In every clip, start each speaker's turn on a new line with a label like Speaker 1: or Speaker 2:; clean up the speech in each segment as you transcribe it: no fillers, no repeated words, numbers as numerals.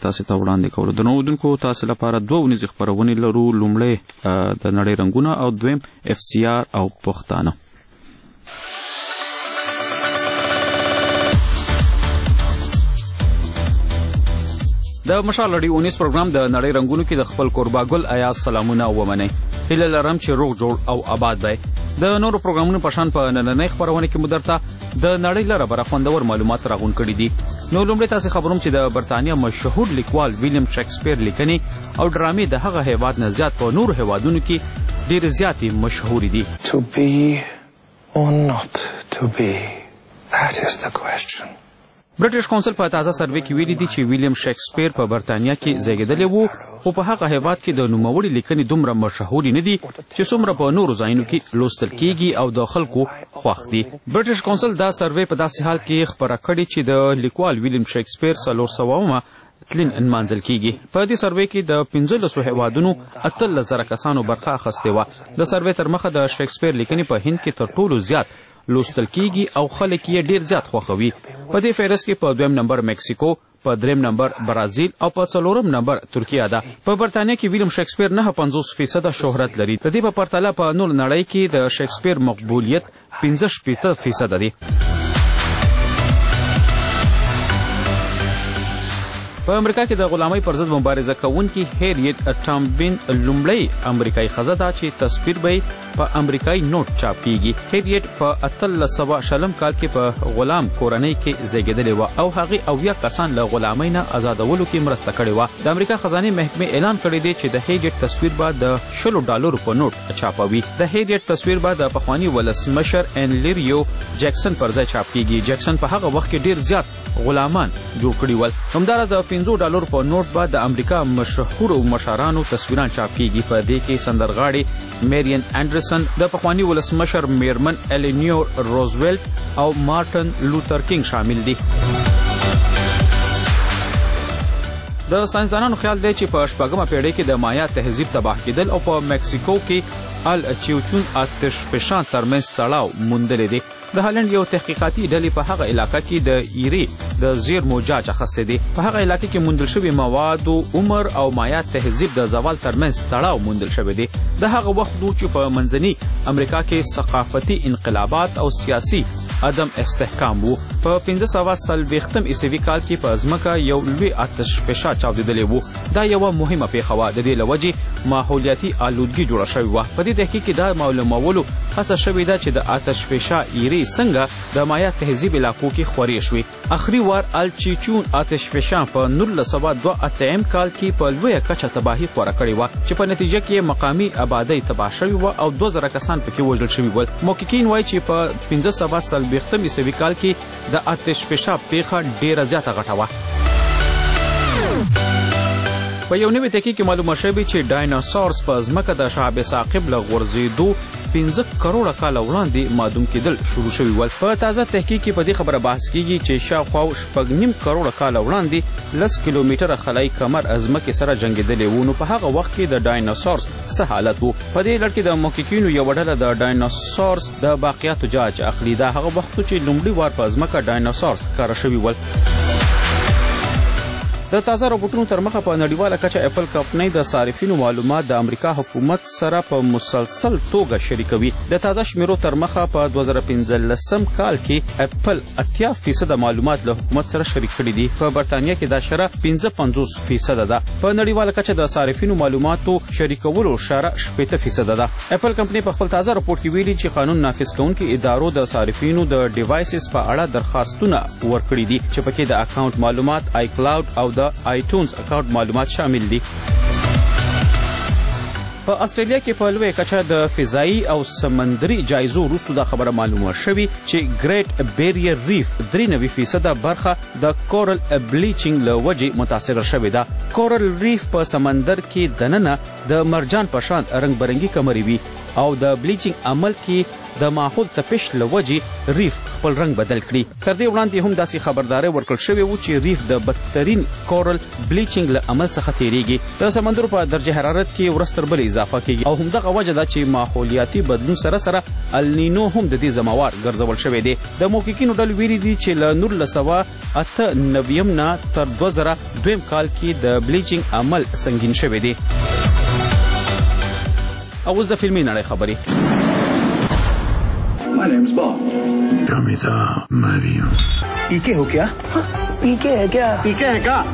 Speaker 1: تاسو ته وړاندې کولو. د نوودونکو تاسو لپاره دوه ونیزې خپرونې لرو. لومړی د نړۍ رنګونه او دویم FCR او پښتانه. د مشال لړۍ اونیز پروګرام د نړۍ رنګونو کې د خپل کورباګل ایاز سلامونه ومنئ. هیله لرم چې روغ جوړ او آباد وئ. د نورو پروګرامونو په شان په نننۍ خپرونه کې مو درته د نړۍ له ربره خوندور معلومات راغونډ کړي دي. نو لومړی تاسې خبروم چې د برطانیه مشهور لیکوال ویلیام شکسپیر لیکنې او ډرامې د هغه هیواد نه زیات په نورو هیوادونو کې ډېرې زیاتې مشهورې دي.
Speaker 2: To be or not to be, that is the question.
Speaker 1: برټش کونسل په تازه سروې کې ویلي دي چې ویلیام شکسپیر په برطانیه کې زیږېدلی وو، خو په هغه هیواد کې د نوموړي لیکنې دومره مشهورې نه دي چې څومره په نورو ځایونو کې لوستل کیږي او د خلکو خوښ دي. برټش کونسل دا سروې په داسې حال کې خپره کړې چې د لیکوال ویلیام شکسپیر 400 تلین انمانځل کیږي. په دې سروې کې د 15 هیوادونو 18,000 کسانو برخه اخیستې وه. د سروې تر مخه د شکسپیر لیکنې په هند کې تر ټولو زیات لوستل کیږي او خلک یې ډیر زیات خوښوي. په دې فهرست کې په 2م نمبر مکسیکو، په 3م نمبر برازیل او په 4م نمبر ترکیه ده. په برطانیه کې ویلیام شکسپیر 59% شهرت لري. د دې په پرتله په نور نړۍ کې د شکسپیر مقبولیت 65% دی. په امریکا کې د غلامۍ پر ضد مبارزه کوونکي هیریټ ټامبین لومړی امریکایي ښځه ده چې تصویر به په امریکایي نوټ چاپ کیږي. هیریټ په 1800 کال کې په غلام کورنۍ کې زیږېدلې وه او هغې 80 کسان له غلامۍ نه آزادولو کې مرسته کړې وه. د امریکا خزانې محکمې اعلان کړی دی چې د هیریټ تصویر به د $10 په نوټ چاپوي. د هیریټ تصویر به د پخواني ولسمشر انلیریو جیکسن پر ځای چاپ کیږي. جیکسن په هغه وخت کې ډیر زیات غلامان جوړ کړي ول. همداراز د $50 په نوټ به د امریکا مشهورو مشرانو تصویران چاپ کیږي. په دې کې سندرغاړي میرین انډرسن، د پخواني ولسمشر میرمن الینور روزولټ او مارټن لوتر کینګ شامل دي. د ساينسدانانو خیال دی چې په 8مه پیړۍ کې د مایا تهذیب تباه کېدل او په مکسیکو کې الچیوچون آتشفشان ترمنځ تړاو موندلی دی. د هالند یو تحقیقاتي ډلې په هغه علاقه کې د ایري د زیرمو جاج اخیستی دی. په هغه علاقه کې موندل شوي موادو عمر او مایا تهذیب د زوال ترمنځ تړاو موندل شوی دی. د هغه وخت و چې په منځني امریکا کې ثقافتي انقلابات او سیاسي عدم استحکام وو. په 1540 عیسوي کال کې په ځمکه یو لوی آتشفشان چاودېدلی وو. دا یوه مهمه پیښه وه. د دې له وجې ماحولیاتي آلودګي جوړه شوې وه. په دې تحقیق کې دا معلومولو هڅه شوې ده چې د آتشفشان ایرې څنګه د مایا تهذیب علاقو کې خورې شوې. آخري وار الچیچون آتشفشان په 1982 کال کې په لویه کچه تباهي خوره کړې وه چې په نتیجه کې مقامي آبادۍ تباه شوې وه او 2000 کسان پکې وژل شوي ول. محققین وایي چې په 1540 عیسوي کال کې د آتشفشان پیښه ډیره زیاته غټه وه. په یو نوي تحقیق کې معلومه شوې چې ډایناسورس په ځمکه د شعب ثاقب له غورځېدو 15 کروڑه کاله وړاندې معدوم کېدل شروع شوي ول. په تازه تحقیق کې په دې خبره بحث کیږي چې شاوخوا 6.5 کروڑه کاله وړاندې 10 کیلومتره خلای کمر ځمکې سره جنګېدلی وو. نو په هغه وخت کې د ډایناسورس څه حالت وو؟ په دې لړ کې د محققینو یوه ډله د ډایناسورس د باقیاتو جاج اخلي. دا هغه وخت چې لومړي وار په ځمکه ډایناسورس ښکاره شوي ول. د تازه روبوټونو تر مخه په نړیواله کچه اپل کمپنۍ د صارفینو معلومات د امریکا حکومت سره په مسلسل توګه شریکوي. د تازه شمیرو تر مخه په 2015 کال کې اپل 80% معلومات له حکومت سره شریک کړي دي. په برطانیه کې دا شره 55% ده. په نړیواله کچه د صارفینو معلوماتو شریکولو شره 80% ده. اپل کمپنۍ په خپل تازه راپور کې ویلي چې قانون نافذ کوونکي ادارو د صارفینو د ډیوایسز په اړه درخواستونه ورکړي دي چې پکې د اکاونټ معلومات، آی کلاود او د آیټونز اکاونټ معلومات شامل دي. په استرالیا کې په لویه کچه د فضایي او سمندري جایزو وروسته دا خبره معلومه شوې چې ګریټ بیریر ریف 93% برخه د کورل بلیچینګ له وجې متاثره شوې ده. کورل ریف په سمندر کې دننه د مرجان په شان رنګ برنګي کمرې وي. او د بلیچینګ عمل کې د ماحول تپش لوجې ریف خپل رنگ بدل کړي. تر دې وړاندې هم داسې خبرداري ورکړل شوې و چې ریف د بدترین کورل بلیچینګ له عمل څخه تیریږي. د سمندر په درجه حرارت کې ورځ تر بلې اضافه کیږي او همدغه وجه ده چې ماحولیاتي بدلون سره سره النینو هم د دې زموار ګرځول شوی دی. د موقعینو ډلې ویلي دي چې له 1998 نه تر 2002 کال کې د بلیچینګ عمل سنگین شوی دی. اوس د فلمي نړۍ خبرې.
Speaker 3: My name's Bob.
Speaker 4: Kamita Mariam.
Speaker 3: पीके हो क्या? PK है क्या? PK है क्या?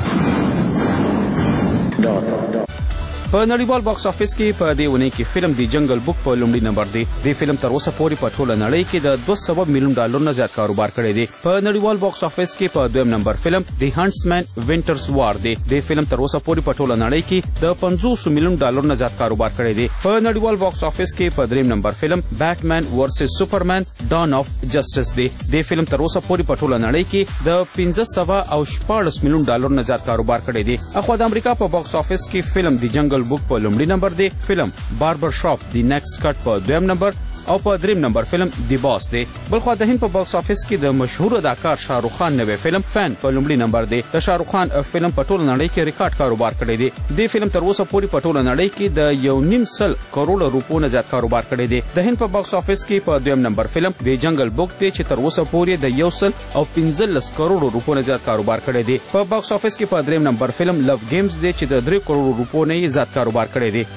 Speaker 3: Dot.
Speaker 1: په نړیوال باکس افیس کې په دې ونې کې فلم دی جنگل بک په لومړي نمبر دی. د فلم تر اوسه پورې په ټوله نړۍ کې د 200 میلیون ډالر نه زیات کاروبار کړی دی. په نړیوال باکس افیس کې په دویم نمبر فلم دی هانټسمن وینټرز وار دی. د فلم تر اوسه پورې په ټوله نړۍ کې د 500 میلیون ډالر نه زیات کاروبار کړی دی. په نړیوال باکس افیس کې په دریم نمبر فلم بیټمن ورسز سپرمن ډان اف جسټس دی. د فلم تر اوسه پورې په ټوله نړۍ کې د 514 میلیون ډالر نه زیات کاروبار کړی دی. اخو د امریکا په باکس افیس کې فلم دی جنگل بک په لومړي نمبر دی. فلم باربر شاپ دی نیکسټ کټ په دویم نمبر او په دریم نمبر فلم دی باس دی. بلخو د هند په باکس افیس کې د مشهور اداکار شاهرخ خان نوې فلم فین په لومړي نمبر دی. د شاهرخ خان فلم په ټوله نړۍ کې ریکارډ کاروبار کړی دی. د فلم تر اوسه پورې په ټوله نړۍ کې د 1.5 کروڑ روپو نه زیات کاروبار کړی دی. د هند په باکس افیس کې په دویم نمبر فلم دی جنگل بک دی چې تر اوسه پورې د 115 کروڑ روپو نه زیات کاروبار کړی دی. په باکس افیس کې په دریم نمبر فلم لو گیمز دی چې د 3 کروڑ روپو نه زیات کاروبار کړی دی.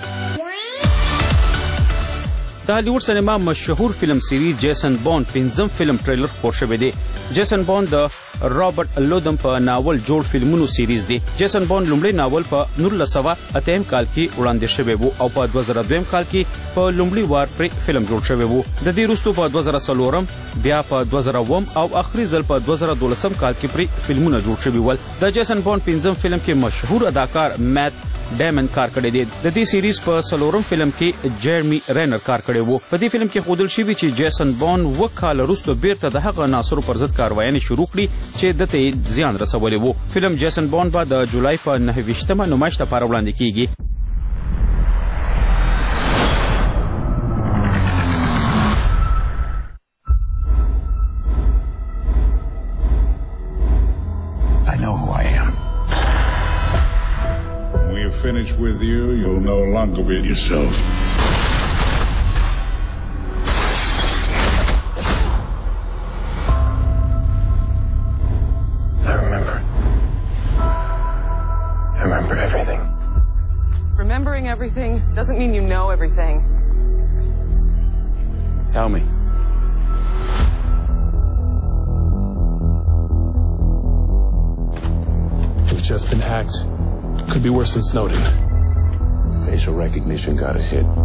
Speaker 1: د هالیوډ سینما مشهور فلم سیریز جیسن بوند 5م فلم ټریلر خپور شوی دی. جیسن بوند د رابرټ لودم په ناول جوړ فلمونو سیریز دی. جیسن بوند لومړی ناول په 1980 کال کې وړاندې شوی وو او په 2002 کال کې په لومړي وار پر فلم جوړ شوی وو. د دې وروسته په 2003 بیا په 2009 او اخري ځل په 2012 کال کې پر فلمونه جوړ شوی ول. د جیسن بوند 5م فلم کې مشهور اداکار میت ډیمن کار کړی دی. د دې سیریز په 4م فلم کې جیرمی رینر کار کړی وو. په دې فلم کې ښودل شوی چې جیسن بوند وکاله وروسته بیرته د هغه عناصرو پر ضد کاروایانې شروع کړي چې دته زیان رسولی وو. فلم جیسن بوند به د جولای په 29مه نمایش لپاره وړاندې کیږي.
Speaker 4: I know who I am.
Speaker 5: When we're finished with you, you'll no longer be yourself.
Speaker 2: I remember everything.
Speaker 6: Remembering everything doesn't mean you know everything.
Speaker 4: Tell me.
Speaker 7: We've just been hacked. Could be worse than Snowden.
Speaker 4: Facial recognition got a hit.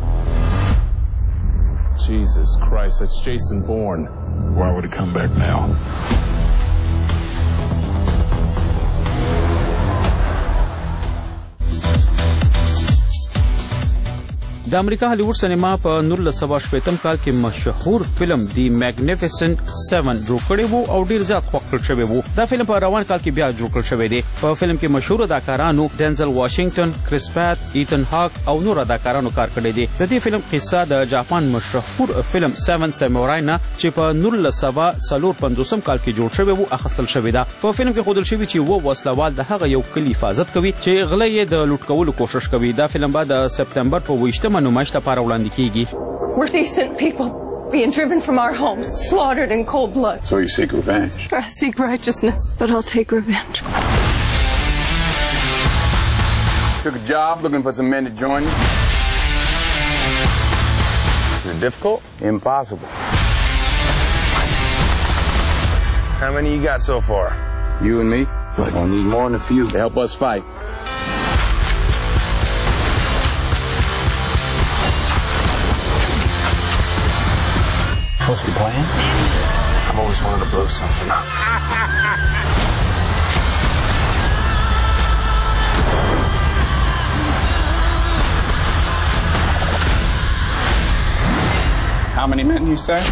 Speaker 7: Jesus Christ, that's Jason Bourne.
Speaker 5: Why would he come back now?
Speaker 1: د امریکا هالیوډ سینما په 1980 کال کې مشهور فلم دی میګنیفیسنت 7 جوړ کړی وو او ډیر زیات خوښ کړل شوی وو. دا فلم په روان کال کې بیا جوړ کړل شوی دی. په فلم کې مشهور اداکارانو ډینزل واشنگټن، کریس پات، ایتن هاک او نور اداکارانو کار کړی دی. د دې فلم قصه د جاپان مشهور فلم 7 سامورای نه چې په 1954 کال کې جوړ شوی وو اخیستل شوی دا. په فلم کې ښودل شوی چې وو وسلوال د هغه یو کلی حفاظت کوي چې غله یې د لوټ کولو کوشش کوي. دا فلم به د سپتمبر په 28مه نمایش لپاره وړاندې کیږي.
Speaker 6: We're decent people being driven from our homes, slaughtered in cold blood.
Speaker 5: So you seek revenge?
Speaker 6: I seek righteousness, but I'll take revenge.
Speaker 8: Took a job looking for some men to join you. Is it difficult? Impossible.
Speaker 9: How many you got so far?
Speaker 8: You and me? We're gonna need more than a few to help us fight.
Speaker 9: What's the plan? I've always wanted to blow something up.
Speaker 8: How many men, you say?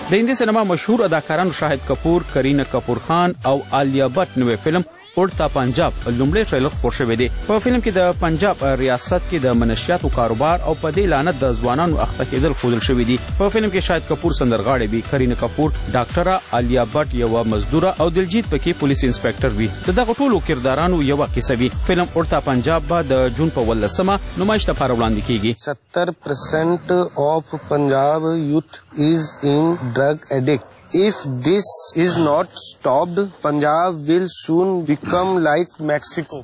Speaker 1: د هندي سینما مشهور اداکارانو شاهد کپور، کرینه کپور خان او عالیه بټ نوې فلم اڑتا پنجاب لومړی ټریلر خپور شوی دی. په فلم کې د پنجاب ریاست کې د منشیاتو کاروبار او په دې لعنت د ځوانانو اخته کېدل ښودل شوي دي. په فلم کې شاهد کپور سندرغاړی وي، کرینه کپور ډاکټره، عالیه بټ یوه مزدوره او دلجیت پکې پولیس انسپکټر وي. د دغه ټولو کردارانو یوه کیسه وي. فلم اڑتا پنجاب به د جون په 18 نمایش لپاره وړاندې کیږي.
Speaker 10: 70% of Punjab youth is in drug addict. If this is not stopped, Punjab will soon become like Mexico.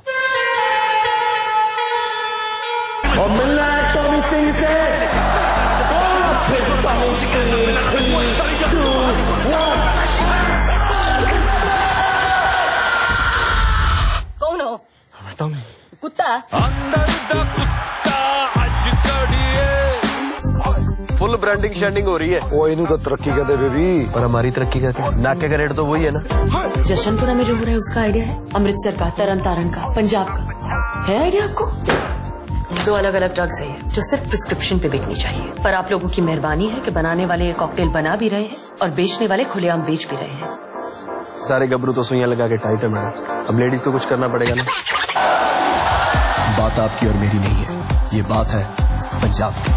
Speaker 3: और मिलना है टॉमी सिंह से।
Speaker 6: कौन हो?
Speaker 10: टॉमी।
Speaker 6: कुत्ता?
Speaker 10: Full branding शेंडिंग हो रही है। वो इन्हों तो तरक्की कर दे बेबी, पर हमारी तरक्की का क्या? नाके का रेट तो वही है ना।
Speaker 11: जशनपुरा में जो हो रहा है उसका आइडिया है, अमृतसर का, तरन तारण का, पंजाब का है आइडिया आपको? 2 अलग अलग ड्रग्स है जो सिर्फ प्रिस्क्रिप्शन पे बिकनी चाहिए, पर आप लोगों की मेहरबानी है कि बनाने वाले ये कॉकटेल बना भी रहे हैं और बेचने वाले खुलेआम बेच भी रहे हैं।
Speaker 10: सारे गबरू तो सुइयां लगा के टाइट है मैडम, अब लेडीज को कुछ करना पड़ेगा ना।
Speaker 9: बात आपकी और मेरी नहीं है, ये बात है पंजाब की।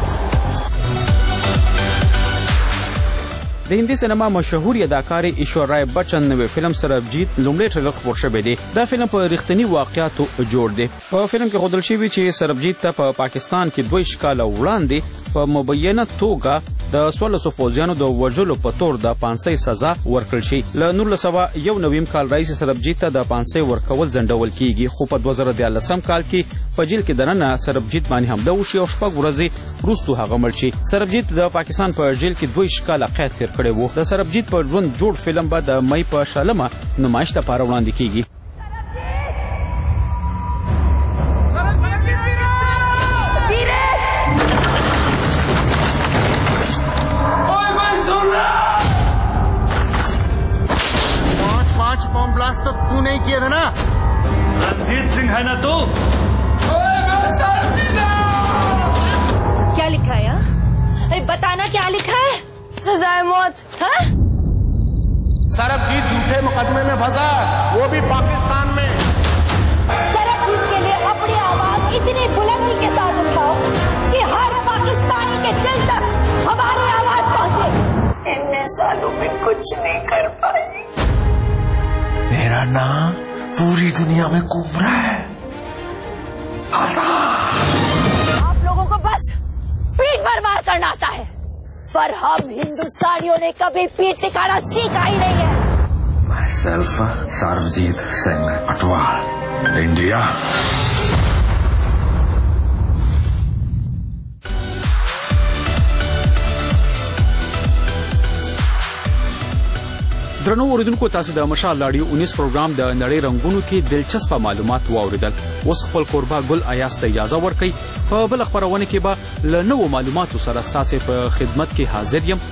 Speaker 1: د هندي سینما مشهور اداکارې ایشوریا بچن نوې فلم سربجیت لومړی ټریلر خپور شوی دی. دا فلم په رښتینی واقعاتو جوړ دی. په فلم کې ښودل شوي چې سربجیت ته په پاکستان کې 2 کاله وړاندې په مبینه توګه د 1600 فوجیانو د وژلو په تور د 500 سزا ورکړل شي. له 1991 کال راهیسې سربجیت ته د 500 ورکول ځنډول کیږي، خو په 2013 کال کې په جیل کې دننه سربجیت باندې حمله وشي او 6 ورځې وروسته هغه مړ شي. سربجیت د پاکستان په جیل کې 2 کاله قید تیر کړی و. د سربجیت په ژوند جوړ فلم به د مئی په 16 نمایش لپاره وړاندې کیږي.
Speaker 10: बॉम्ब ब्लास्ट तो तू नहीं किया था ना?
Speaker 3: रणजीत सिंह है ना तू?
Speaker 6: क्या लिखा है? अरे बताना क्या लिखा है? सजाए मौत। हाँ?
Speaker 10: सरबजीत झूठे मुकदमे में फंसा, वो भी पाकिस्तान में।
Speaker 6: सरबजीत के लिए अपनी आवाज इतनी बुलंदी के साथ उठाओ कि हर पाकिस्तानी के दिल तक हमारी आवाज पहुंचे। इतने सालों में कुछ नहीं कर पाई।
Speaker 4: मेरा नाम पूरी दुनिया में घूम रहा है।
Speaker 6: आप लोगों को बस पीठ भर मार करना आता है, पर हम हिंदुस्तानियों ने कभी पीठ दिखाना सीखा ही नहीं है।
Speaker 4: Myself, Sarabjit Singh Atwal, India.
Speaker 1: درنو اوریدونکو، تاسو د مشال رادیو 19 پروګرام د نړۍ رنگونو کې دلچسپ معلومات واوریدل. اوس خپل کوربه ګل ایاس ته اجازه ورکړئ. په بل خبرونه کې به له نوو معلوماتو سره ستاسو په خدمت کې حاضر یم.